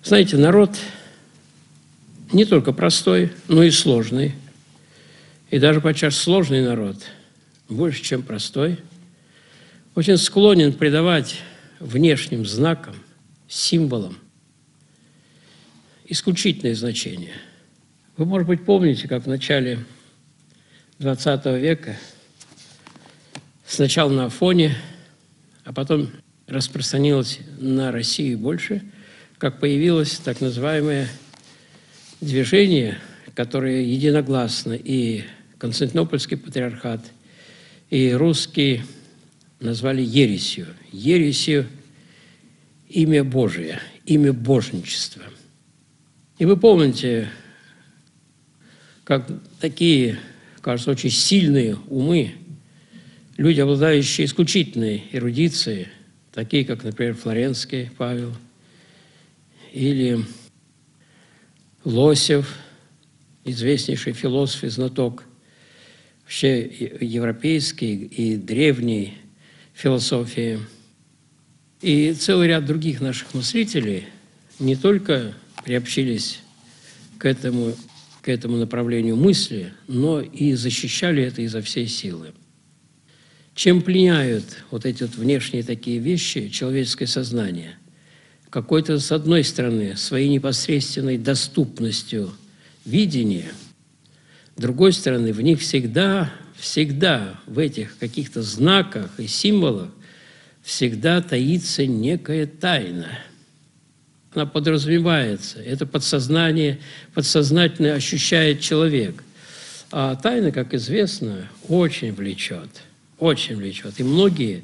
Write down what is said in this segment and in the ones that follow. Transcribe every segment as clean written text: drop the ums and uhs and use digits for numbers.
Знаете, народ не только простой, но и сложный. И даже подчас сложный народ, больше, чем простой, очень склонен придавать внешним знакам, символам исключительное значение. Вы, может быть, помните, как в начале XX века, сначала на Афоне, а потом распространилось на Россию больше, как появилось так называемое движение, которое единогласно и Константинопольский патриархат, и русские назвали ересью. Ересью имя Божие, имя божничества. И вы помните, как такие, кажется, очень сильные умы, люди, обладающие исключительной эрудицией, такие, как, например, Флоренский Павел или Лосев, известнейший философ и знаток вообще европейской и древней философии, и целый ряд других наших мыслителей не только приобщились к этому направлению мысли, но и защищали это изо всей силы. Чем пленяют вот эти вот внешние такие вещи человеческое сознание? Какой-то, с одной стороны, своей непосредственной доступностью видения, с другой стороны, в них всегда в этих каких-то знаках и символах всегда таится некая тайна. Она подразумевается, это подсознание, подсознательно ощущает человек. А тайна, как известно, очень влечет. И многие,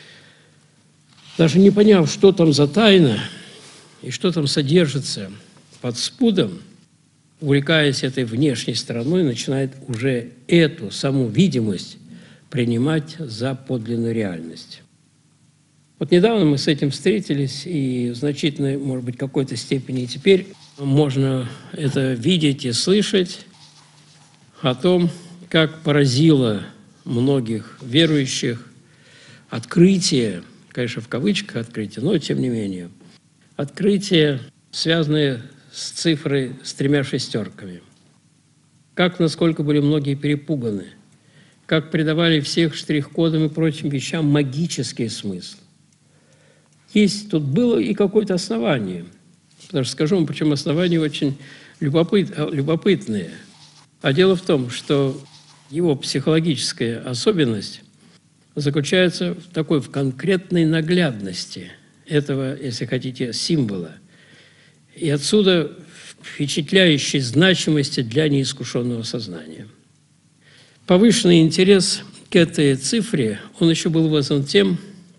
даже не поняв, что там за тайна и что там содержится под спудом, увлекаясь этой внешней стороной, начинают уже эту саму видимость принимать за подлинную реальность. Вот недавно мы с этим встретились, и в значительной, может быть, какой-то степени теперь можно это видеть и слышать о том, как поразило многих верующих открытие, конечно, в кавычках открытие, но тем не менее, открытие, связанное с цифрой с 3 шестерками. Как, насколько были многие перепуганы, как придавали всех штрих-кодам и прочим вещам магический смысл. Есть тут было и какое-то основание. Потому что скажу вам, причем основания очень любопытные. А дело в том, что его психологическая особенность заключается в конкретной наглядности этого, если хотите, символа. И отсюда впечатляющей значимости для неискушенного сознания. Повышенный интерес к этой цифре, он еще был вызван тем,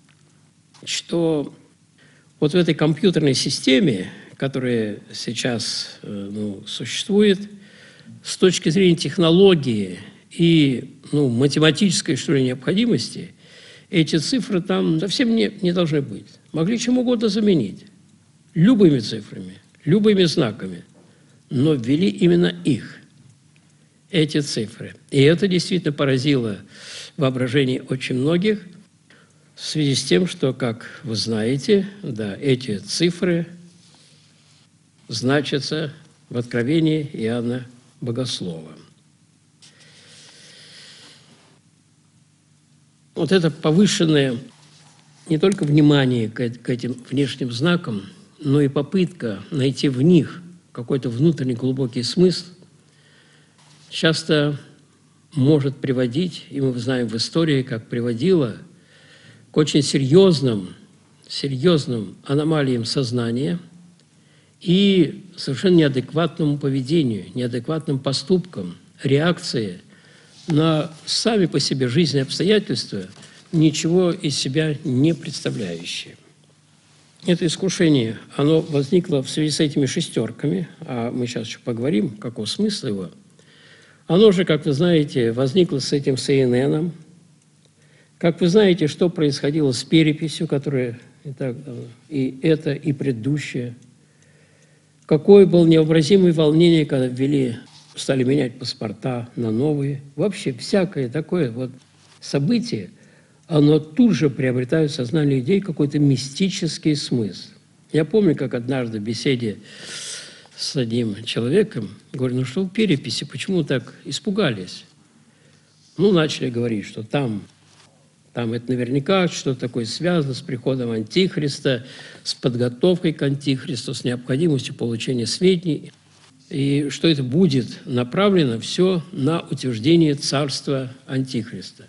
что вот в этой компьютерной системе, которая сейчас существует, с точки зрения технологии и математической, что ли, необходимости, эти цифры там совсем не должны быть. Могли чем угодно заменить. Любыми цифрами, любыми знаками. Но ввели именно их, эти цифры. И это действительно поразило воображение очень многих, в связи с тем, что, как вы знаете, да, эти цифры значатся в Откровении Иоанна Богослова. Вот это повышенное не только внимание к этим внешним знакам, но и попытка найти в них какой-то внутренний глубокий смысл часто может приводить, и мы знаем в истории, как приводило, к очень серьезным аномалиям сознания и совершенно неадекватному поведению, неадекватным поступкам, реакции на сами по себе жизненные обстоятельства, ничего из себя не представляющие. Это искушение, оно возникло в связи с этими шестерками, а мы сейчас еще поговорим, каков смысл его. Оно же, как вы знаете, возникло с этим CNN. Как вы знаете, что происходило с переписью, которая и предыдущая. Какое было невообразимое волнение, когда стали менять паспорта на новые. Вообще всякое такое вот событие, оно тут же приобретает в сознании людей какой-то мистический смысл. Я помню, как однажды в беседе с одним человеком, говорю, ну что в переписи, почему так испугались? Ну, начали говорить, что там это наверняка что-то такое связано с приходом Антихриста, с подготовкой к Антихристу, с необходимостью получения сведений, и что это будет направлено все на утверждение царства Антихриста.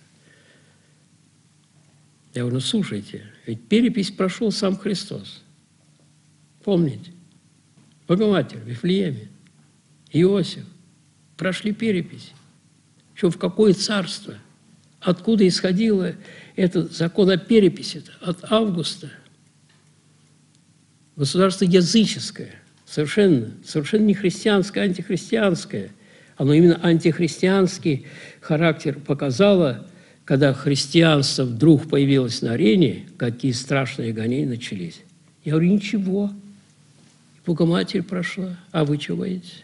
Я говорю, ну слушайте, ведь перепись прошел сам Христос. Помните? Богоматерь в Вифлееме, Иосиф прошли перепись. Еще в какое царство? Откуда исходило этот закон о переписи? От Августа. Государство языческое, совершенно не христианское, антихристианское. Оно именно антихристианский характер показало, когда христианство вдруг появилось на арене, какие страшные гонения начались. Я говорю, ничего, Богоматерь прошла, а вы чего боитесь?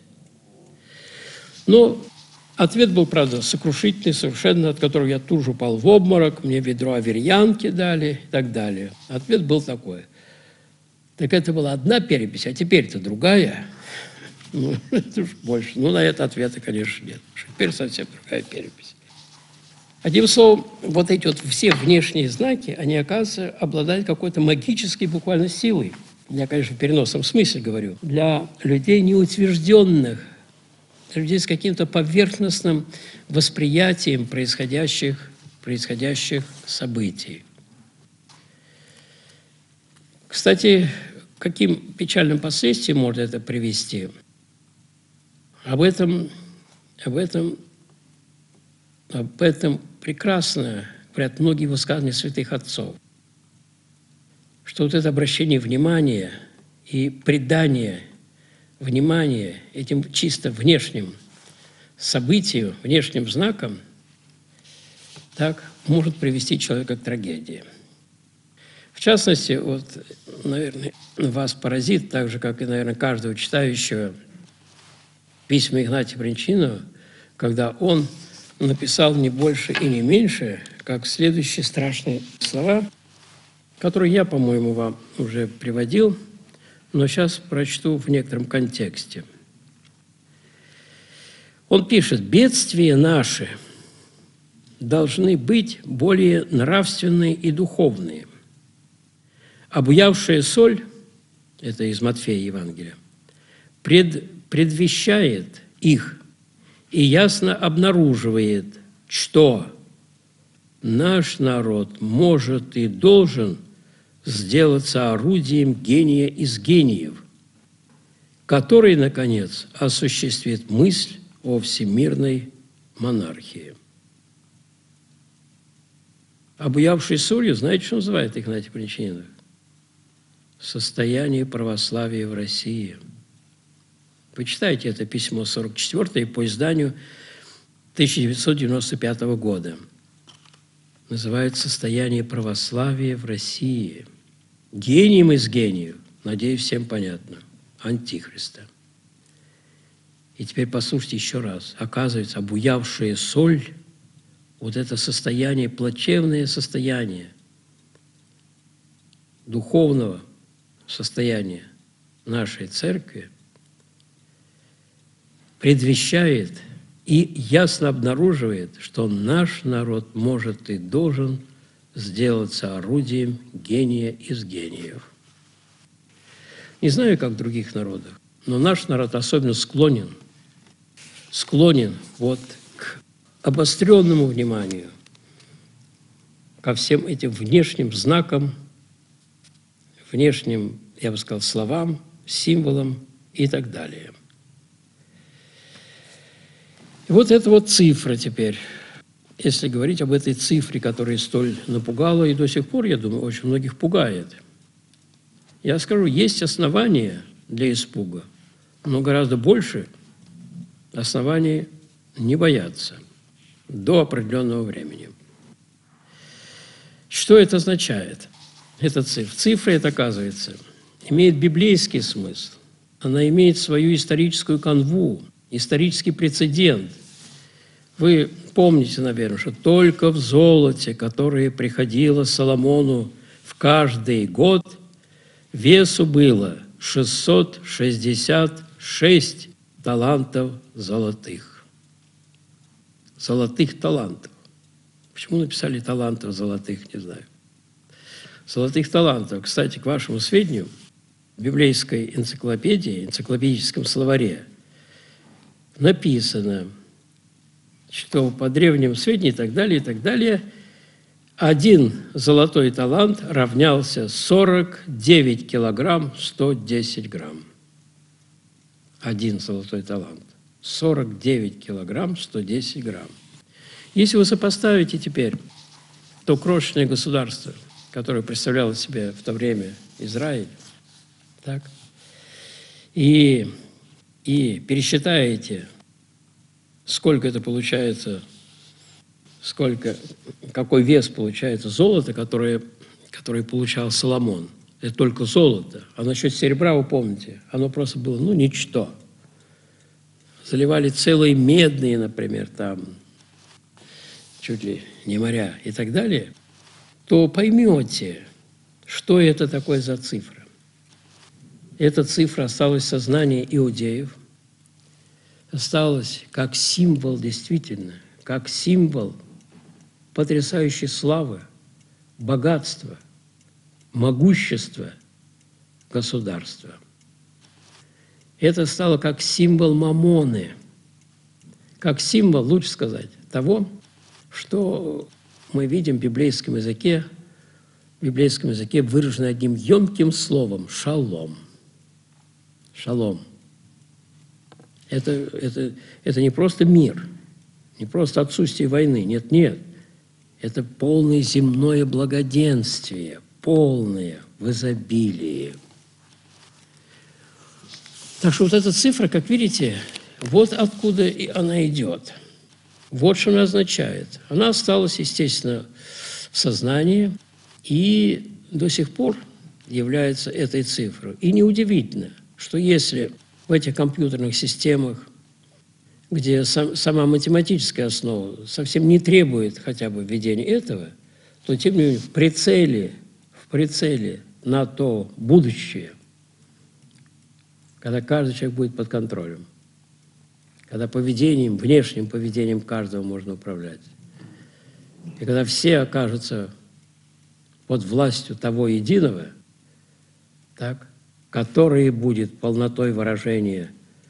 Но ответ был, правда, сокрушительный совершенно, от которого я тут же упал в обморок, мне ведро аверьянки дали и так далее. Ответ был такой. Так это была одна перепись, а теперь-то другая. Ну, это уж больше. Ну, на это ответа, конечно, нет. Теперь совсем другая перепись. Одним словом, вот эти вот все внешние знаки, они, оказывается, обладают какой-то магической буквально силой. Я, конечно, в переносном смысле говорю. Для людей неутвержденных, для людей с каким-то поверхностным восприятием происходящих событий. Кстати, к каким печальным последствиям может это привести? Об этом прекрасно говорят многие высказывания святых отцов, что вот это обращение внимания и придание внимания этим чисто внешним событиям, внешним знакам, так может привести человека к трагедии. В частности, вот, наверное, вас поразит, так же, как и, наверное, каждого читающего письма Игнатия Брянчанина, когда он написал не больше и не меньше, как следующие страшные слова, которые я, по-моему, вам уже приводил, но сейчас прочту в некотором контексте. Он пишет: «Бедствия наши должны быть более нравственные и духовные. Обуявшая соль, это из Матфея Евангелия, предвещает их и ясно обнаруживает, что наш народ может и должен сделаться орудием гения из гениев, который, наконец, осуществит мысль о всемирной монархии». Обуявшей солью, знаете, что называет Игнатий Брянчанин? Состояние православия в России. Почитайте это письмо 44 по изданию 1995 года. Называется «Состояние православия в России». Гением из гениев, надеюсь, всем понятно, Антихриста. И теперь послушайте еще раз. Оказывается, обуявшая соль, вот это состояние, плачевное состояние духовного состояния нашей церкви, предвещает и ясно обнаруживает, что наш народ может и должен сделаться орудием гения из гениев. Не знаю, как в других народах, но наш народ особенно склонен вот к обостренному вниманию, ко всем этим внешним знакам, внешним, я бы сказал, словам, символам и так далее. И вот эта вот цифра теперь, если говорить об этой цифре, которая столь напугала и до сих пор, я думаю, очень многих пугает. Я скажу, есть основания для испуга, но гораздо больше оснований не бояться до определенного времени. Что это означает? Эта цифра. Цифра, это, оказывается, имеет библейский смысл. Она имеет свою историческую канву, исторический прецедент. Вы помните, наверное, что только в золоте, которое приходило Соломону в каждый год, весу было 666 талантов золотых. Золотых талантов. Почему написали талантов золотых, не знаю. Золотых талантов. Кстати, к вашему сведению, в библейской энциклопедии, энциклопедическом словаре написано, что по древним сведениям и так далее, один золотой талант равнялся 49 килограмм 110 грамм. Один золотой талант. 49 килограмм 110 грамм. Если вы сопоставите теперь то крошечное государство, которое представляло себе в то время Израиль, так, и пересчитаете, сколько это получается, какой вес получается золота, которое получал Соломон. Это только золото. А насчет серебра, вы помните, оно просто было, ничто. Заливали целые медные, например, там, чуть ли не моря и так далее, то поймете, что это такое за цифра. Эта цифра осталась в сознании иудеев, осталась как символ, действительно, как символ потрясающей славы, богатства, могущества государства. Это стало как символ мамоны, как символ, лучше сказать, того, что мы видим в библейском языке выражено одним емким словом – шалом. Шалом. Это не просто мир, не просто отсутствие войны. Нет. Это полное земное благоденствие, полное в изобилии. Так что вот эта цифра, как видите, вот откуда и она идет. Вот что она означает. Она осталась, естественно, в сознании и до сих пор является этой цифрой. И неудивительно, что если в этих компьютерных системах, где сама математическая основа совсем не требует хотя бы введения этого, то тем не менее в прицеле на то будущее, когда каждый человек будет под контролем, когда внешним поведением каждого можно управлять, и когда все окажутся под властью того единого, так, который будет полнотой выражения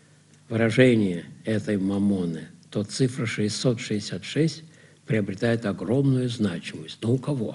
этой мамоны, то цифра 666 приобретает огромную значимость. Но у кого?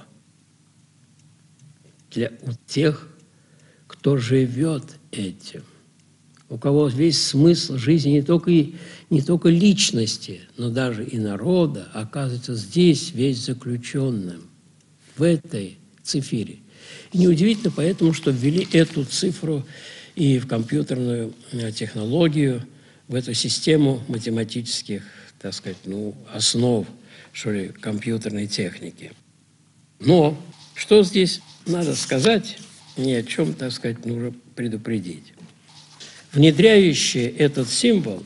У тех, кто живет этим. У кого весь смысл жизни не только личности, но даже и народа оказывается здесь весь заключенным, в этой цифре. И неудивительно поэтому, что ввели эту цифру и в компьютерную технологию, в эту систему математических, так сказать, основ, что ли, компьютерной техники. Но что здесь надо сказать, ни о чем, так сказать, нужно предупредить. Внедряющие этот символ,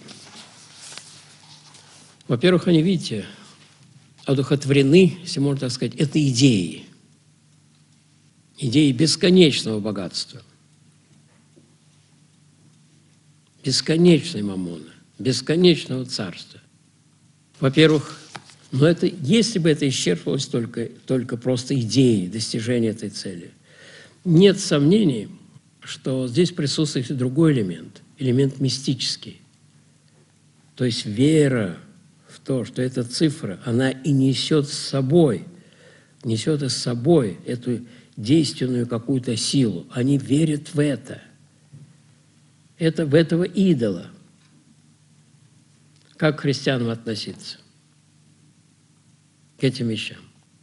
во-первых, они, видите, одухотворены, если можно так сказать, это идеи бесконечного богатства, бесконечной мамоны, бесконечного царства. Во-первых, если бы это исчерпывалось только просто идеей достижения этой цели, нет сомнений, что здесь присутствует и другой элемент мистический. То есть вера в то, что эта цифра, она и несет из собой эту действенную какую-то силу. Они верят в это. В этого идола. Как к христианам относиться? К этим вещам.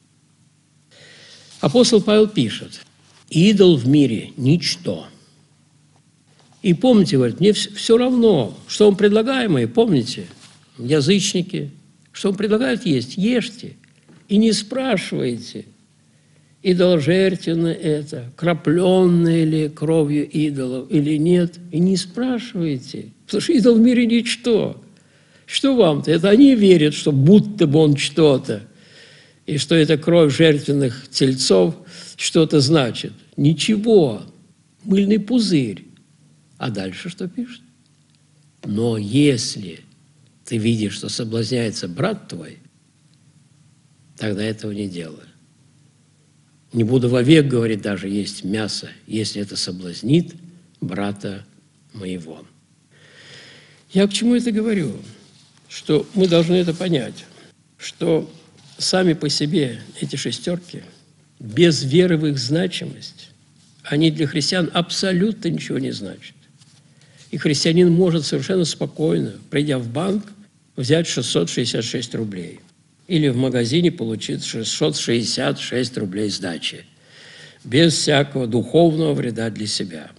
Апостол Павел пишет: «Идол в мире – ничто». И помните, говорит, мне все равно, что вам предлагаемое, помните, язычники, что вам предлагают есть, ешьте. И не спрашивайте, идоложертвенно это, крапленное ли кровью идолов или нет, и не спрашивайте, потому что идол в мире ничто. Что вам-то? Это они верят, что будто бы он что-то, и что эта кровь жертвенных тельцов что-то значит. Ничего. Мыльный пузырь. А дальше что пишет? Но если ты видишь, что соблазняется брат твой, тогда этого не делай. Не буду вовек, говорит, даже есть мясо, если это соблазнит брата моего. Я к чему это говорю? Что мы должны это понять, что сами по себе эти шестерки, без веры в их значимость, они для христиан абсолютно ничего не значат. И христианин может совершенно спокойно, придя в банк, взять 666 рублей. Или в магазине получить 666 рублей сдачи. Без всякого духовного вреда для себя.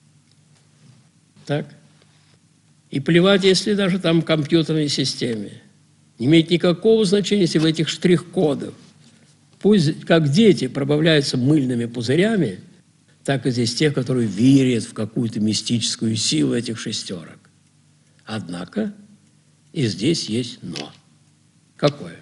Так? И плевать, если даже там в компьютерной системе. Не имеет никакого значения, если в этих штрих-кодах. Пусть как дети пробавляются мыльными пузырями, так и здесь те, которые верят в какую-то мистическую силу этих шестерок. Однако и здесь есть «но». Какое?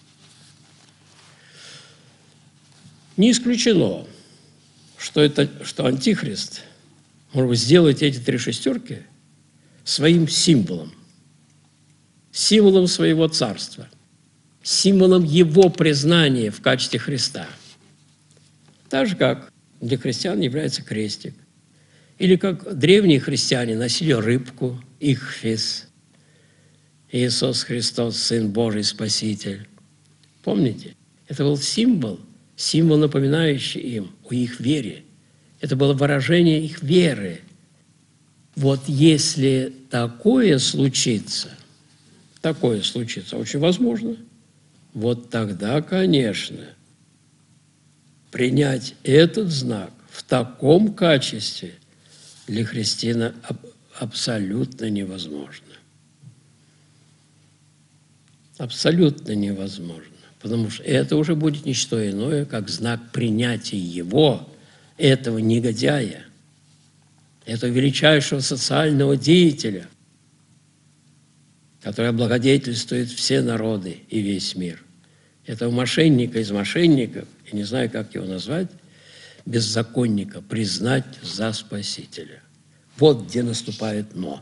Не исключено, что Антихрист может быть сделать эти три шестерки своим символом, символом своего царства, символом его признания в качестве Христа. Так же, как для христиан является крестик. Или как древние христиане носили рыбку, ихфис, Иисус Христос, Сын Божий, Спаситель. Помните? Это был символ, напоминающий им о их вере. Это было выражение их веры. Вот если такое случится, очень возможно, вот тогда, конечно, принять этот знак в таком качестве для христиана абсолютно невозможно. Абсолютно невозможно. Потому что это уже будет не что иное, как знак принятия его, этого негодяя, этого величайшего социального деятеля, который облагодетельствует все народы и весь мир. Этого мошенника из мошенников, я не знаю, как его назвать, беззаконника, признать за Спасителя. Вот где наступает «но».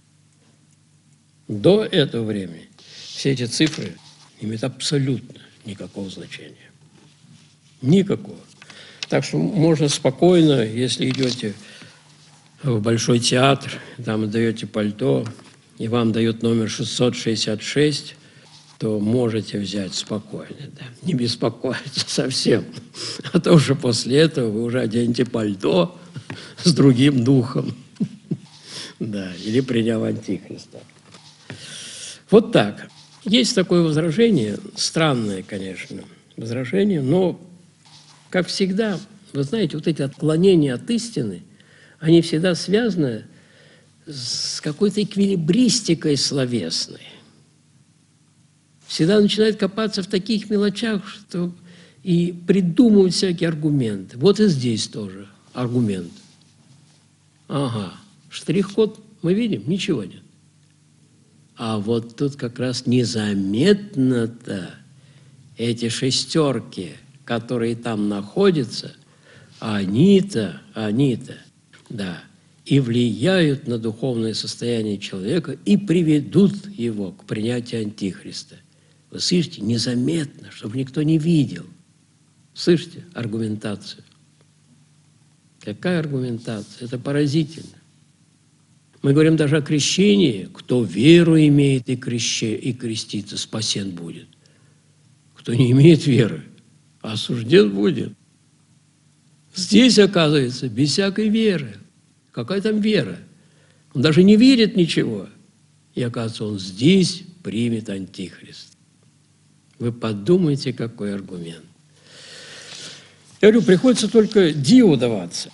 До этого времени все эти цифры не имеют абсолютно никакого значения. Никакого. Так что можно спокойно, если идете в Большой театр, там даете пальто, и вам дают номер 666, то можете взять спокойно, да, не беспокоиться совсем. А то уже после этого вы уже оденете пальто с другим духом. Да, или приняв Антихриста. Вот так. Есть такое возражение, странное, конечно, возражение, но, как всегда, вы знаете, вот эти отклонения от истины, они всегда связаны с какой-то эквилибристикой словесной. Всегда начинают копаться в таких мелочах, что и придумывать всякие аргументы. Вот и здесь тоже аргумент. Ага, штрих-код мы видим, ничего нет. А вот тут как раз незаметно-то эти шестерки, которые там находятся, они-то, да, и влияют на духовное состояние человека и приведут его к принятию Антихриста. Вы слышите? Незаметно, чтобы никто не видел. Слышите аргументацию? Какая аргументация? Это поразительно. Мы говорим даже о крещении. Кто веру имеет и крестится, спасен будет. Кто не имеет веры, осужден будет. Здесь, оказывается, без всякой веры. Какая там вера? Он даже не верит ничего. И, оказывается, он здесь примет Антихрист. Вы подумайте, какой аргумент. Я говорю, приходится только диву даваться.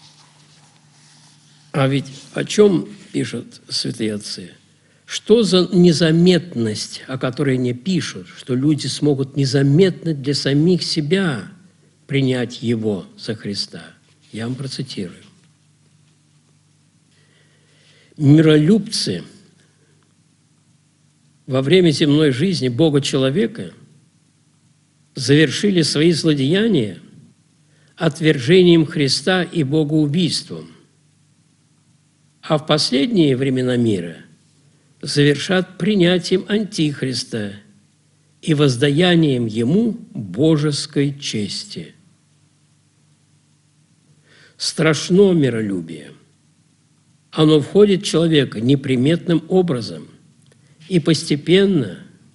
А ведь о чем пишут святые отцы? Что за незаметность, о которой они пишут, что люди смогут незаметно для самих себя принять Его за Христа? Я вам процитирую. Миролюбцы во время земной жизни Бога-человека завершили свои злодеяния отвержением Христа и богоубийством. а в последние времена мира завершат принятием Антихриста и воздаянием ему божеской чести. Страшно миролюбие. Оно входит в человека неприметным образом и постепенно,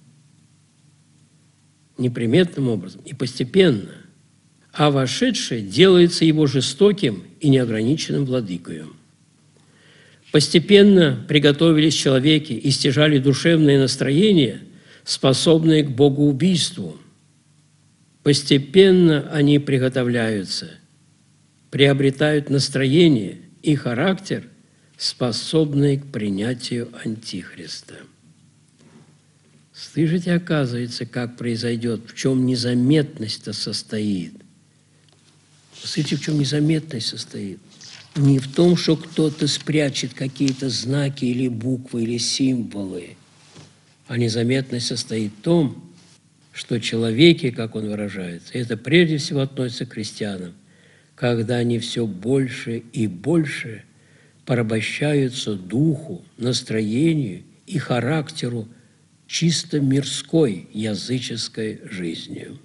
а вошедшее делается его жестоким и неограниченным владыкою. Постепенно приготовились человеки и стяжали душевные настроения, способные к богоубийству. Постепенно они приготовляются, приобретают настроение и характер, способные к принятию Антихриста. Слышите, оказывается, как произойдет, в чем незаметность-то состоит. Слышите, в чем незаметность состоит? Не в том, что кто-то спрячет какие-то знаки или буквы, или символы, а незаметность состоит в том, что человеки, как он выражается, и это прежде всего относится к христианам, когда они все больше и больше порабощаются духу, настроению и характеру чисто мирской языческой жизнью.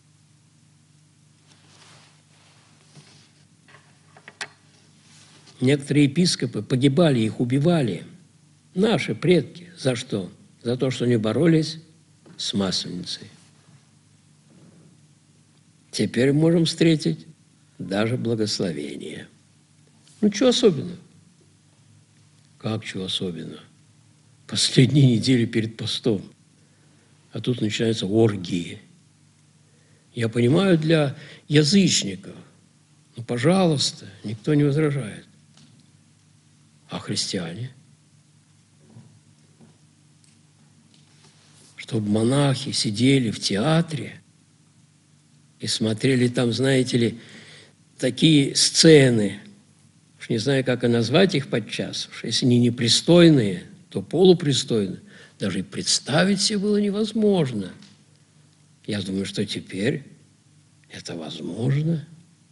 Некоторые епископы погибали, их убивали. Наши предки. За что? За то, что они боролись с масленицей. Теперь можем встретить даже благословение. Ну, что особенного? Как чего особенного? Последние недели перед постом. А тут начинаются оргии. Я понимаю, для язычников, ну, пожалуйста, никто не возражает. А христиане? Чтобы монахи сидели в театре и смотрели там, знаете ли, такие сцены, уж не знаю, как и назвать их подчас, уж если они непристойные, то полупристойные, даже и представить себе было невозможно. Я думаю, что теперь это возможно.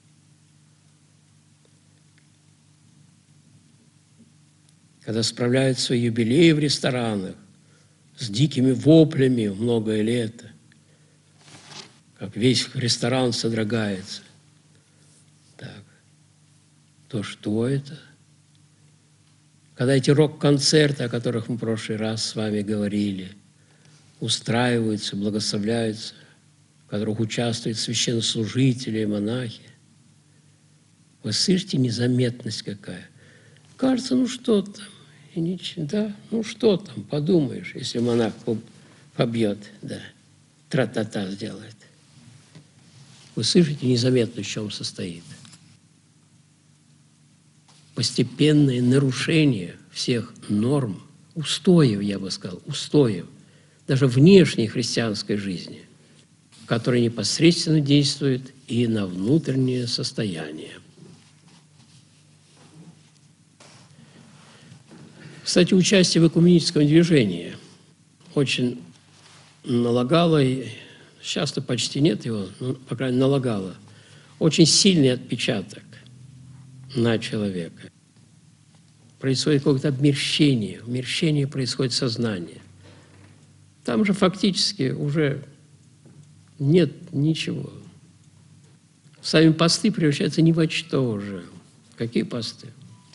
Когда справляют свои юбилеи в ресторанах с дикими воплями многое лето, как весь ресторан содрогается. Так, то что это? Когда эти рок-концерты, о которых мы в прошлый раз с вами говорили, устраиваются, благословляются, в которых участвуют священнослужители и монахи, вы слышите, незаметность какая? Кажется, ну что там, и ничего, да, ну что там, подумаешь, если монах побьет, да, тра-та-та сделает. Вы слышите, незаметность в чем состоит? Постепенное нарушение всех норм, устоев, я бы сказал, устоев, даже внешней христианской жизни, которая непосредственно действует и на внутреннее состояние. Кстати, участие в экуменическом движении очень налагало, и сейчас-то почти нет его, но, по крайней мере, налагало, очень сильный отпечаток на человека. Происходит какое-то обмерщение, в мерщении происходит сознание. Там же фактически уже нет ничего. Сами посты превращаются ни во что уже. Какие посты?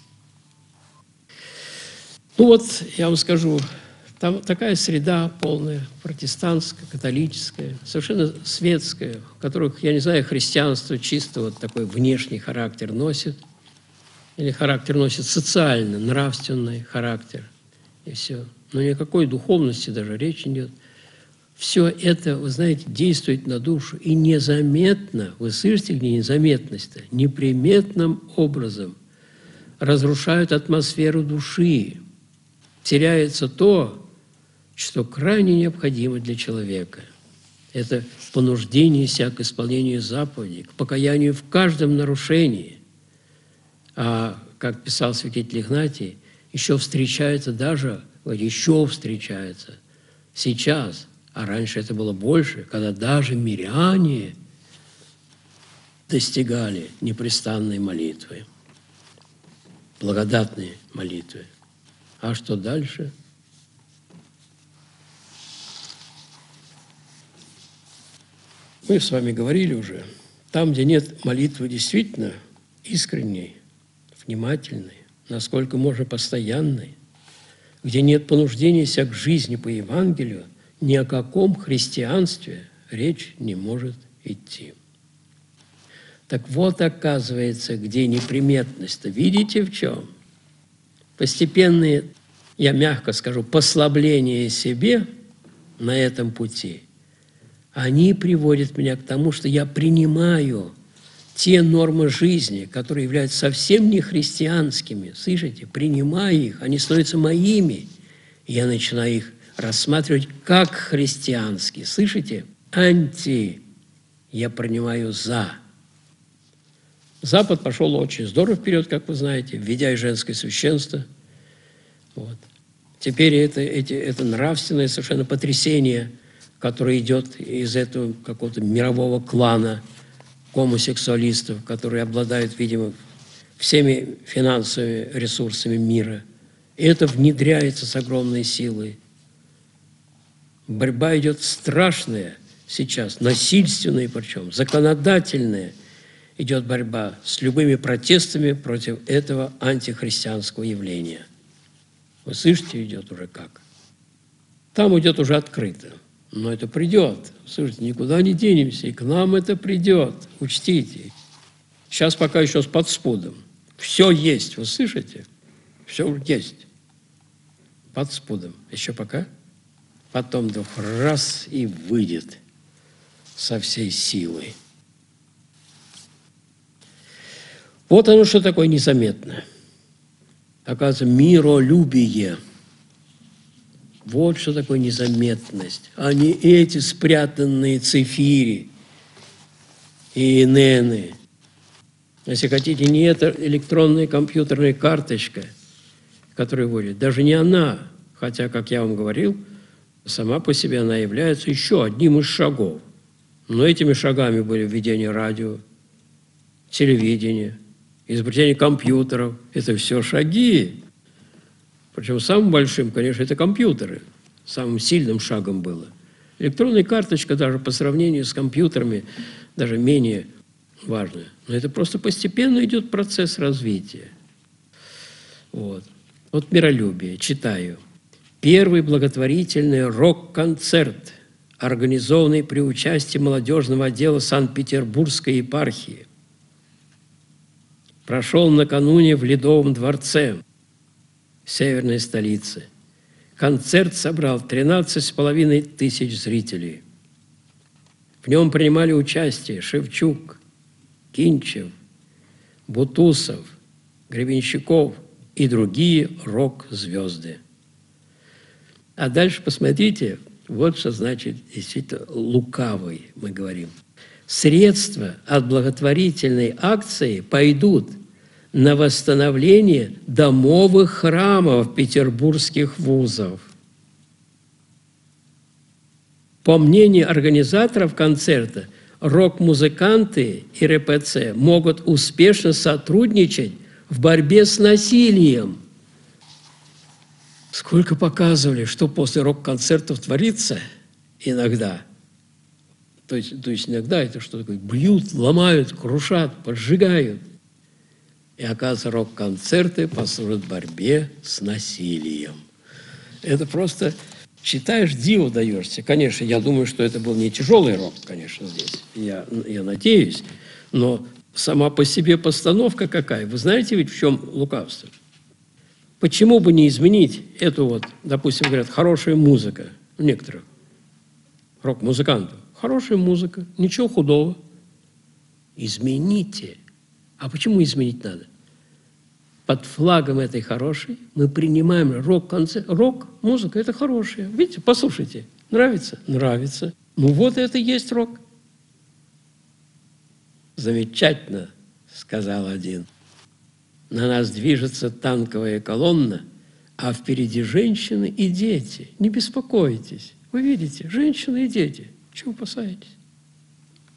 Ну вот, я вам скажу, там такая среда полная, протестантская, католическая, совершенно светская, в которых, я не знаю, христианство чисто вот такой внешний характер носит, или характер носит социально, нравственный характер, и все. Но никакой духовности даже речи нет. Все это, вы знаете, действует на душу, и незаметно, вы слышите, где незаметность-то, неприметным образом разрушают атмосферу души. Теряется то, что крайне необходимо для человека. Это понуждение себя к исполнению заповедей, к покаянию в каждом нарушении. А, как писал святитель Игнатий, еще встречается сейчас, а раньше это было больше, когда даже миряне достигали непрестанной молитвы. благодатные молитвы. А что дальше? Мы с вами говорили уже, там, где нет молитвы действительно искренней, внимательной, насколько можно постоянной, где нет понуждения себя к жизни по Евангелию, ни о каком христианстве речь не может идти. Так вот, оказывается, где неприметность-то. Видите, в чем? Постепенные, я мягко скажу, послабления себе на этом пути, они приводят меня к тому, что я принимаю те нормы жизни, которые являются совсем не христианскими. Слышите? Принимаю их, они становятся моими. И я начинаю их рассматривать как христианские. Слышите? Анти. Я принимаю за. Запад пошел очень здорово вперед, как вы знаете, введя и женское священство. Вот. Теперь это нравственное совершенно потрясение, которое идет из этого какого-то мирового клана гомосексуалистов, которые обладают, видимо, всеми финансовыми ресурсами мира. И это внедряется с огромной силой. Борьба идет страшная сейчас, насильственная причем, законодательная. Идет борьба с любыми протестами против этого антихристианского явления. Вы слышите, идет уже как? Там идет уже открыто. Но это придет. Слушайте, никуда не денемся, и к нам это придет. Учтите. Сейчас пока еще с подспудом. Все есть, вы слышите? Все есть. Под спудом. Еще пока. Потом вдруг раз и выйдет со всей силой. Вот оно, что такое незаметно. Оказывается, миролюбие. Вот что такое незаметность, а не эти спрятанные цифири и инены. Если хотите, не эта электронная компьютерная карточка, которая вводит, даже не она, хотя, как я вам говорил, сама по себе она является еще одним из шагов. Но этими шагами были введение радио, телевидения, изобретение компьютеров. Это все шаги. Причем самым большим, конечно, это компьютеры. Самым сильным шагом было. Электронная карточка даже по сравнению с компьютерами даже менее важная. Но это просто постепенно идет процесс развития. Вот миролюбие. Читаю. Первый благотворительный рок-концерт, организованный при участии молодежного отдела Санкт-Петербургской епархии, прошел накануне в Ледовом дворце, северной столицы. Концерт собрал 13,5 тысяч зрителей. В нем принимали участие Шевчук, Кинчев, Бутусов, Гребенщиков и другие рок-звезды. А дальше посмотрите, вот что значит действительно лукавый, мы говорим. Средства от благотворительной акции пойдут на восстановление домовых храмов петербургских вузов. По мнению организаторов концерта, рок-музыканты и РПЦ могут успешно сотрудничать в борьбе с насилием. Сколько показывали, что после рок-концертов творится иногда. То есть иногда это что такое? Бьют, ломают, крушат, поджигают. И, оказывается, рок-концерты послужат борьбе с насилием. Это просто читаешь, диву даешься. Конечно, я думаю, что это был не тяжелый рок, конечно, здесь. Я надеюсь. Но сама по себе постановка какая? Вы знаете ведь, в чем лукавство? Почему бы не изменить эту вот, допустим, говорят, хорошая музыка у некоторых рок-музыкантов. Хорошая музыка, ничего худого. Измените. А почему изменить надо? Под флагом этой хорошей мы принимаем рок-концерт. Рок-музыка – это хорошая. Видите, послушайте. Нравится? Нравится. Ну вот это и есть рок. Замечательно, сказал один. На нас движется танковая колонна, а впереди женщины и дети. Не беспокойтесь. Вы видите, женщины и дети. Чего опасаетесь?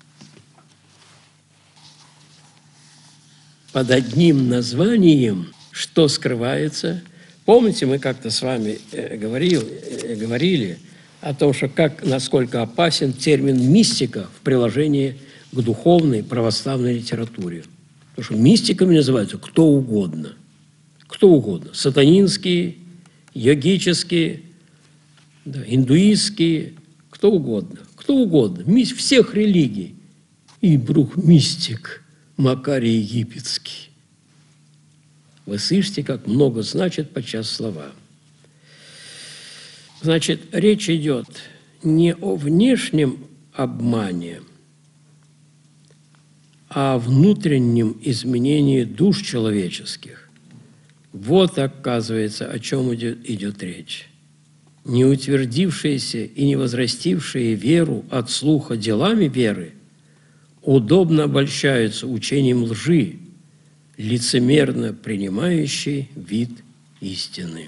Под одним названием что скрывается. Помните, мы как-то с вами говорили о том, что насколько опасен термин «мистика» в приложении к духовной православной литературе. Потому что мистиками называются кто угодно. Кто угодно. Сатанинские, йогические, да, индуистские, кто угодно. Кто угодно. Всех религий. И вдруг мистик Макарий Египетский. Вы слышите, как много значит подчас слова. Значит, речь идет не о внешнем обмане, а о внутреннем изменении душ человеческих. Вот, оказывается, о чем идет речь. Не утвердившиеся и не возрастившие веру от слуха делами веры удобно обольщаются учением лжи, лицемерно принимающий вид истины.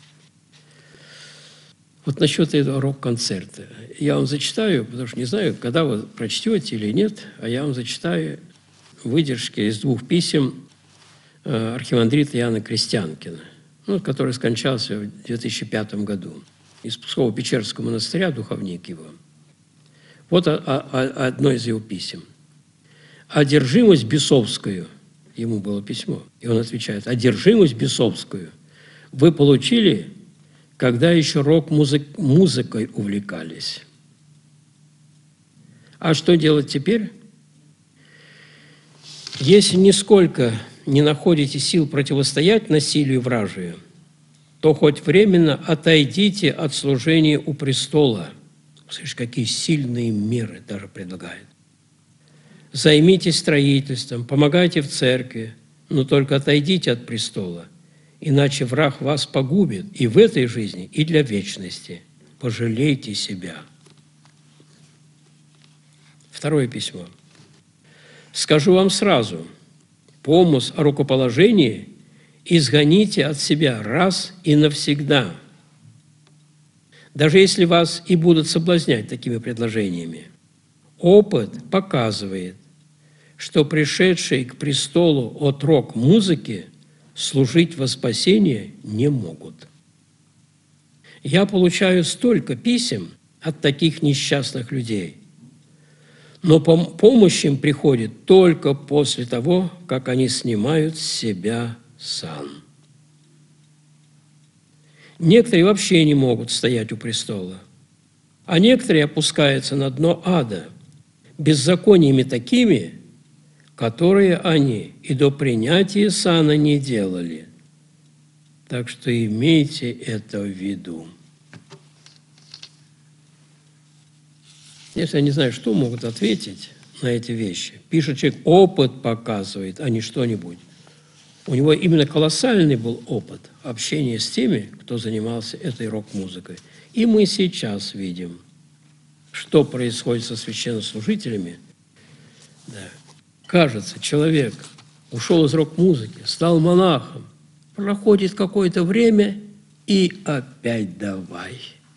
Вот насчет этого рок-концерта. Я вам зачитаю, потому что не знаю, когда вы прочтете или нет, а я вам зачитаю выдержки из 2 писем архимандрита Иоанна Крестьянкина, который скончался в 2005 году, из Псково-Печерского монастыря, духовник его. Вот одно из его писем. «Одержимость бесовскую», ему было письмо, и он отвечает, «одержимость бесовскую вы получили, когда еще рок-музыкой увлекались. А что делать теперь? Если нисколько не находите сил противостоять насилию вражию, то хоть временно отойдите от служения у престола». Слышишь, какие сильные меры даже предлагает. «Займитесь строительством, помогайте в церкви, но только отойдите от престола, иначе враг вас погубит и в этой жизни, и для вечности. Пожалейте себя». 2 письмо. «Скажу вам сразу, помысл о рукоположении изгоните от себя раз и навсегда, даже если вас и будут соблазнять такими предложениями. Опыт показывает, что пришедшие к престолу от рок-музыки служить во спасение не могут. Я получаю столько писем от таких несчастных людей, но помощь им приходит только после того, как они снимают с себя сан. Некоторые вообще не могут стоять у престола, а некоторые опускаются на дно ада беззакониями такими, которые они и до принятия сана не делали. Так что имейте это в виду». Если я не знаю, что могут ответить на эти вещи, пишет человек, опыт показывает, а не что-нибудь. У него именно колоссальный был опыт общения с теми, кто занимался этой рок-музыкой. И мы сейчас видим, что происходит со священнослужителями. Да. Кажется, человек ушел из рок-музыки, стал монахом, проходит какое-то время и опять давай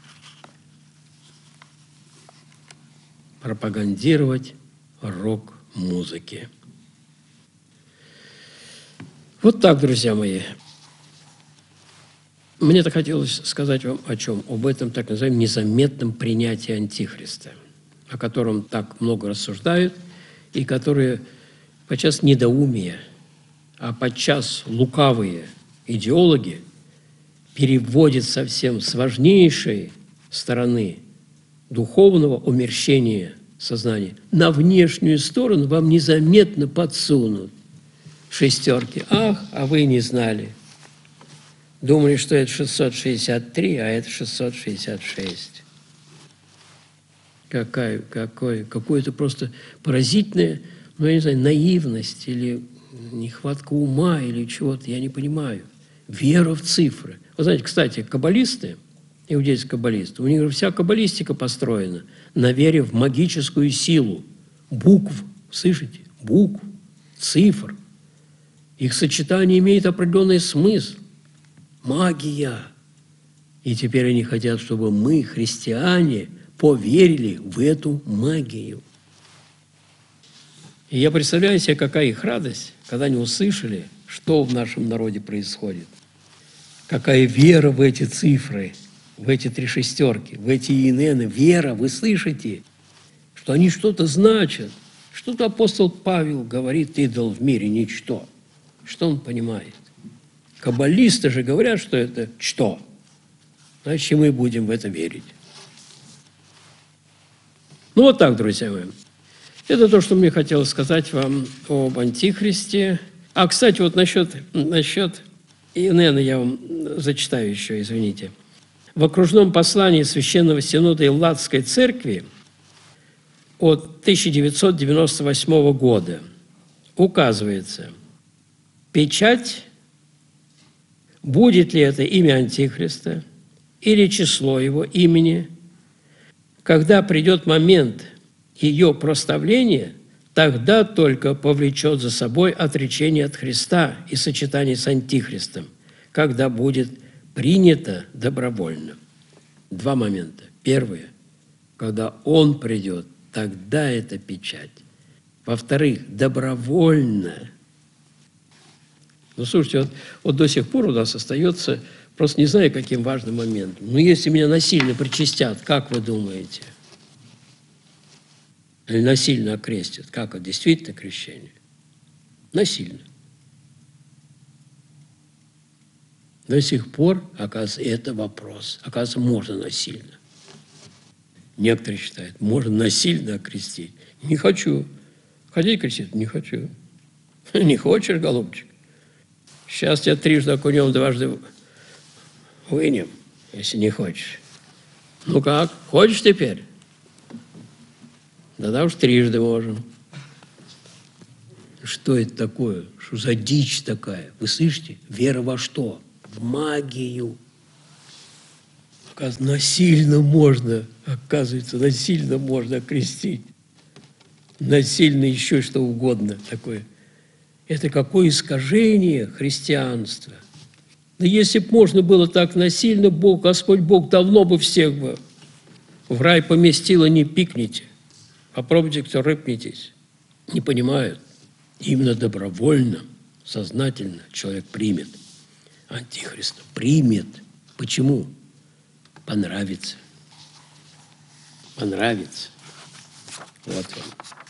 пропагандировать рок-музыки. Вот так, друзья мои. Мне так хотелось сказать вам о чем? Об этом так называемом незаметном принятии Антихриста, о котором так много рассуждают, и которые подчас недоумия, а подчас лукавые идеологи переводят совсем с важнейшей стороны духовного умерщения сознания на внешнюю сторону, вам незаметно подсунут шестерки. Ах, а вы не знали. Думали, что это 663, а это 666. Какое-то просто поразительное, ну, я не знаю, наивность или нехватка ума или чего-то, я не понимаю. Вера в цифры. Вы знаете, кстати, каббалисты, иудейские каббалисты, у них же вся каббалистика построена на вере в магическую силу букв, слышите? Букв, цифр. Их сочетание имеет определенный смысл. Магия. И теперь они хотят, чтобы мы, христиане, поверили в эту магию. И я представляю себе, какая их радость, когда они услышали, что в нашем народе происходит. Какая вера в эти цифры, в эти 3 шестерки, в эти ИНН. Вера, вы слышите, что они что-то значат. Что-то апостол Павел говорит: идол в мире ничто. Что он понимает? Каббалисты же говорят, что это что? Значит, мы будем в это верить. Ну вот так, друзья мои. Это то, что мне хотелось сказать вам об Антихристе. А, кстати, вот насчет ИНН я вам зачитаю еще, извините. В окружном послании Священного Синода Элладской Церкви от 1998 года указывается: печать, будет ли это имя Антихриста или число его имени, когда придет момент ее проставления, тогда только повлечет за собой отречение от Христа и сочетание с Антихристом, когда будет принято добровольно. 2 момента. Первое, когда Он придет, тогда это печать. Во-вторых, добровольно. Ну, слушайте, вот до сих пор у нас остается, просто не знаю, каким важным моментом. Но если меня насильно причастят, как вы думаете? Или насильно окрестят? Как это? Действительно крещение? Насильно. До сих пор, оказывается, это вопрос. Оказывается, можно насильно. Некоторые считают, можно насильно окрестить. Не хочу. Хотите крестить? Не хочу. Не хочешь, голубчик? Сейчас тебя 3 окунем, 2 вынем, если не хочешь. Ну как, хочешь теперь? Да уж 3 можем. Что это такое? Что за дичь такая? Вы слышите? Вера во что? В магию. Оказывается, насильно можно окрестить. Насильно еще что угодно такое. Это какое искажение христианства. Да если бы можно было так насильно, Господь Бог давно бы всех бы в рай поместил, не пикните. Попробуйте, кто рыпнитесь. Не понимают. Именно добровольно, сознательно человек примет Антихриста. Примет. Почему? Понравится. Понравится. Вот вам.